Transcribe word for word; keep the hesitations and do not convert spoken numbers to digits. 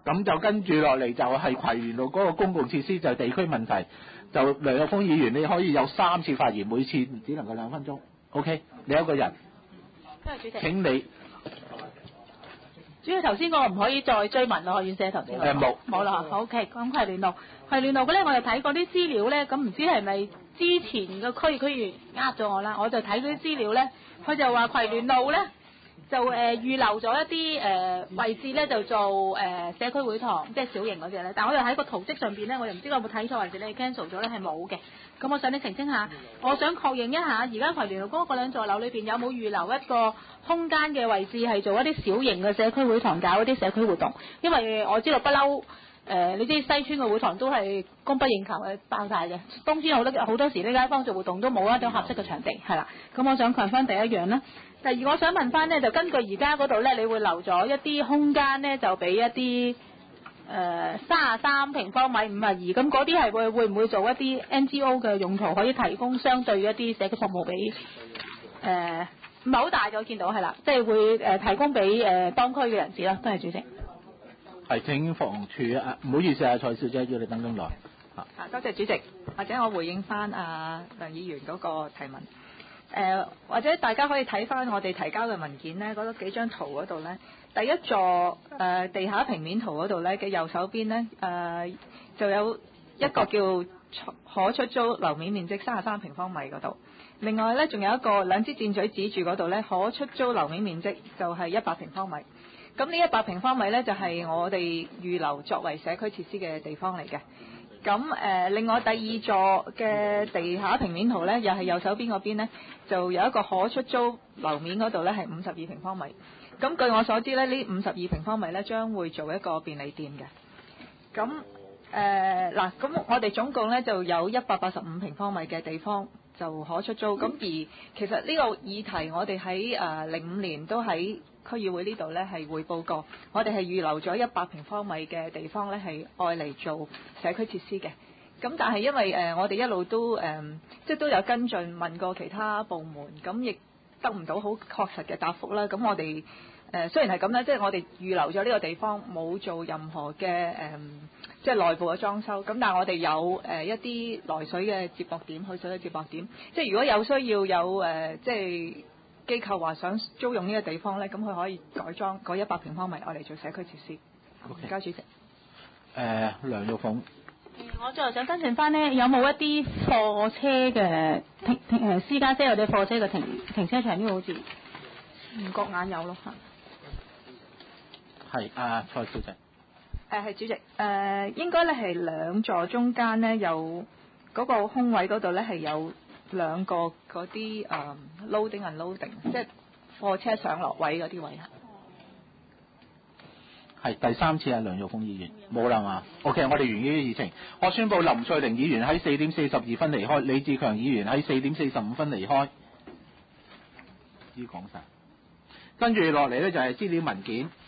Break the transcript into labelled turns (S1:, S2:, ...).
S1: 咁就跟住落嚟就係葵聯路嗰個公共設施就係地區問題，就梁玉峰議員你可以有三次發言，每次只能夠兩分鐘。OK， 你一個人。
S2: 多謝主席。
S1: 請你。
S2: 主要頭先嗰個唔可以再追問咯，院舍頭先。
S1: 誒冇。
S2: 冇啦，好 OK。咁葵聯路，葵聯路嘅咧，我就睇過啲資料咧，咁唔知係咪之前個區區員呃咗我啦？我就睇到啲資料咧，佢就話葵聯路咧。就誒、呃、預留咗一啲誒、呃、位置咧，就做誒、呃、社區會堂，即係小型嗰隻咧。但係我又喺個圖則上邊咧，我又唔知我有冇睇錯，或者你 cancel 咗咧係冇嘅。咁我想你澄清下，我想確認一下，而家葵聯路嗰個兩座樓裏邊有冇預留一個空間嘅位置係做一啲小型嘅社區會堂，搞一啲社區活動？因為我知道不嬲誒，你知西村嘅會堂都係供不應求嘅，爆晒嘅。冬天好多好多時呢街坊做活動都冇一種合適嘅場地，係啦。咁我想強翻第一樣啦。第二，我想問翻咧，就根據而家嗰度咧，你會留咗一啲空間咧，就俾一啲誒三十三平方米五十二，咁嗰啲係會會唔會做一啲 N G O 嘅用途，可以提供相對一啲社區服務俾誒唔係好大嘅，我見到係啦，即係會誒提供俾誒當區嘅人士啦。多謝主席。
S1: 係請房署啊，唔好意思啊，蔡小姐要你等咁耐。
S3: 啊，多謝主席，或者我回應翻阿梁議員嗰個提問。誒、呃、或者大家可以睇翻我哋提交嘅文件呢，嗰幾張圖嗰度呢，第一座誒、呃、地下平面圖嗰度呢嘅右手邊呢，誒、呃、就有一個叫可出租樓面面積三十三平方米嗰度，另外呢，仲有一個兩支箭嘴指住嗰度呢，可出租樓面面積就係一百平方米。咁呢一百平方米呢，就係、是、我哋預留作為社區設施嘅地方嚟嘅。咁誒、呃，另外第二座嘅地下平面圖呢，又係右手邊嗰邊呢，就有一個可出租樓面嗰度呢，係五十二平方米。咁據我所知呢，呢五十二平方米呢，將會做一個便利店嘅。咁誒嗱，咁、呃、我哋總共呢，就有一百八十五平方米嘅地方就可出租。咁而其實呢個議題我哋喺誒零五年都喺區議會呢度呢係匯報過，我哋係預留咗一百平方米嘅地方呢係愛嚟做社區設施嘅。咁但係因為誒、呃、我哋一路都誒、呃、即係都有跟進問過其他部門，咁亦得唔到好確實嘅答覆啦。咁我哋誒、呃、雖然係咁咧，即係我哋預留咗呢個地方冇做任何嘅誒、呃、即係內部嘅裝修。咁但係我哋有誒、呃、一啲來水嘅接駁點、去水嘅接駁點，即係如果有需要有誒、呃、即係。機構話想租用呢個地方呢，咁佢可以改裝嗰一百平方米，我嚟做社區設施。唔該，主席。
S1: 誒，梁玉鳳。
S2: 我最後想跟進翻呢，有冇一啲貨車嘅停停誒私家車或者貨車嘅停停車場？呢個好似唔覺眼有咯嚇。
S1: 係啊，蔡小姐。
S3: 誒係主席，誒、呃、應該咧係兩座中間呢，有嗰個空位嗰度呢係有。兩個嗰啲誒 loading and loading，即係貨車上落位嗰啲位啊。
S1: 係第三次啊，梁玉鳳議員冇啦嘛。OK，我哋完呢啲議程。我宣布林翠玲議員喺四點四十二分離開，李志強議員喺四點四十五分離開。已講晒。跟住落嚟咧就係資料文件。